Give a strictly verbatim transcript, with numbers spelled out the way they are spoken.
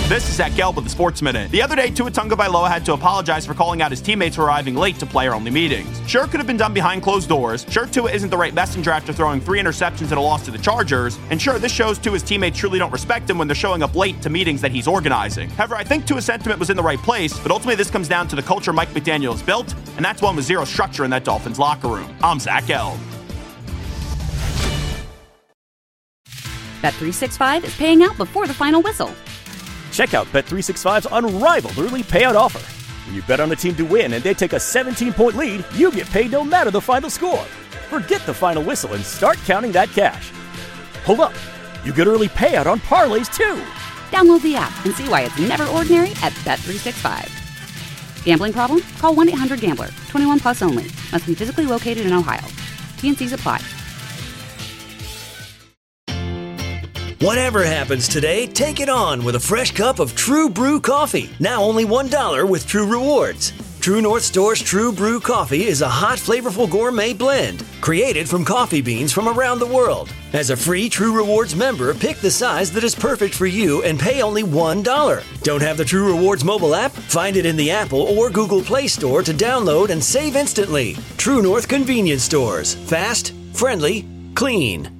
This is Zach Gelb with the Sports Minute. The other day, Tua Tagovailoa had to apologize for calling out his teammates for arriving late to player-only meetings. Sure, it could have been done behind closed doors. Sure, Tua isn't the right messenger after throwing three interceptions in a loss to the Chargers. And sure, this shows Tua's teammates truly don't respect him when they're showing up late to meetings that he's organizing. However, I think Tua's sentiment was in the right place, but ultimately this comes down to the culture Mike McDaniel has built, and that's one with zero structure in that Dolphins locker room. I'm Zach Gelb. Bet three sixty-five is paying out before the final whistle. Check out Bet three sixty-five's unrivaled early payout offer. When you bet on a team to win and they take a seventeen-point lead, you get paid no matter the final score. Forget the final whistle and start counting that cash. Hold up. You get early payout on parlays, too. Download the app and see why it's never ordinary at Bet three sixty-five. Gambling problem? Call one eight hundred gambler. twenty-one plus only. Must be physically located in Ohio. T N Cs apply. Whatever happens today, take it on with a fresh cup of True Brew coffee. Now only one dollar with True Rewards. True North Store's True Brew coffee is a hot, flavorful gourmet blend created from coffee beans from around the world. As a free True Rewards member, pick the size that is perfect for you and pay only one dollar. Don't have the True Rewards mobile app? Find it in the Apple or Google Play Store to download and save instantly. True North Convenience Stores. Fast, friendly, clean.